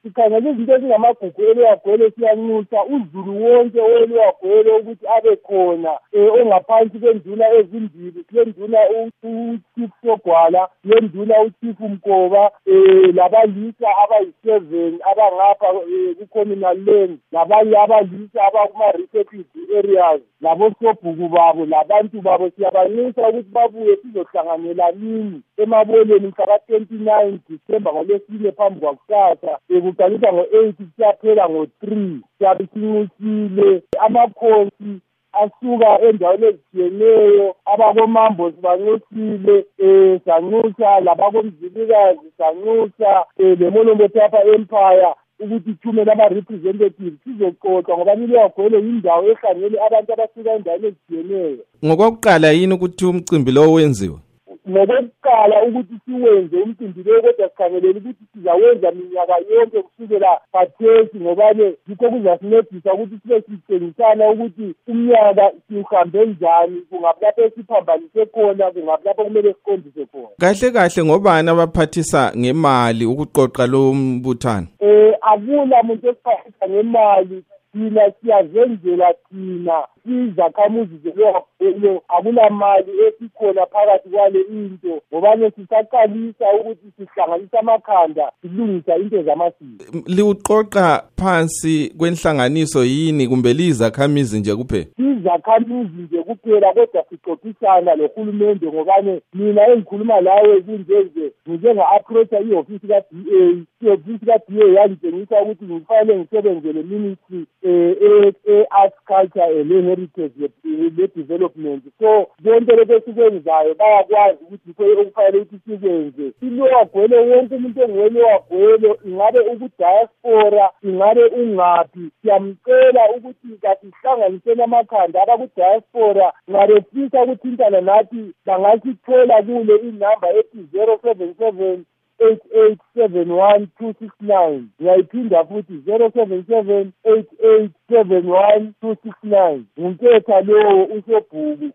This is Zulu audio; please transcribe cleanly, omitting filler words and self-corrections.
sikhangela izinto ezingamagugu elewagwele siyanxusa uzulu wonke owelewagwele ukuthi abe khona ongaphansi kwenduna ezimbili kulenduna uChief Sogwala kulenduna uChief Mkoba labalisa abayi-7 abangapha ku-communal land labanye abalisa abakuma-refugee areas labosobhuku babo labantu babo siyabanxusa ukuthi babuye sizohlanganela nini emaboleni mhla ka-29 Disemba ngolwesine phambi kwakusasa kuqalisa ngo-8 kusiyaphela ngo-3 siyabe sinxusile amakhosi asuka endaweni ezitshiyeneyo abakomambo sibanxusile sanxusa labakomzilikazi sanxusa leMonomotapa Empire ukuthi ithumele ama-representative sizoxoxa ngoba nilewagwele yindawo ehlangene abantu abasuka endaweni ezitshiyeneyo. Ngokokuqala yini ukuthi umcimbi lo wenziwe? Ngokokuqala ukuthi siwenze umcimbi lo kodwa sikhangelele ukuthi sizawenza minyaka yonke kusukela khathesi ngoba-ke yikho kuzasincedisa ukuthi sibe sitshengisana ukuthi umnyaka siuhambe njani, kungabi lapho esiphambanise khona, kungabi lapho kumele siqondise khona. Kahle kahle ngobani abaphathisa ngemali ukuqoqa lo mbuthano? Akula muntu esiphathisa ngemali, thina siyazenzela thina izakhamuzi zelewagwele akulamali esikhona phakathi kwale into ngoba sisaqalisa ukuthi sihlanganisa amakhanda silungisa into zamasiko. Liwuqoqa phansi kwenhlanganiso yini kumbe liyizakhamizi nje kuphela? Izakhamizi nje kuphela kodwa sixoxisana lohulumende ngobane mina engikhuluma lawe kunjenje njenga-approacha ihofisi ka-DA. Ihofisi ka-DA yangitshengisa ukuthi ngifanele ngisebenzele ministry e-arts culture le-heritage le-development. So konke lokho esikwenzayo bayakwazi ukuthi yikho okufanele ukuthi sikwenze. Ilewagwele wonke umuntu engowelewagwele ingabe ukudiaspora ingabe ungaphi siyamcela ukuthi kasihlanganiseni amakhanda abakudiaspora ngarefisa ukuthintana nathi bangasithola kule inamba ethi 077 8871 ngiyayiphinda futhi 077 8871 Nketha lowo usobhuku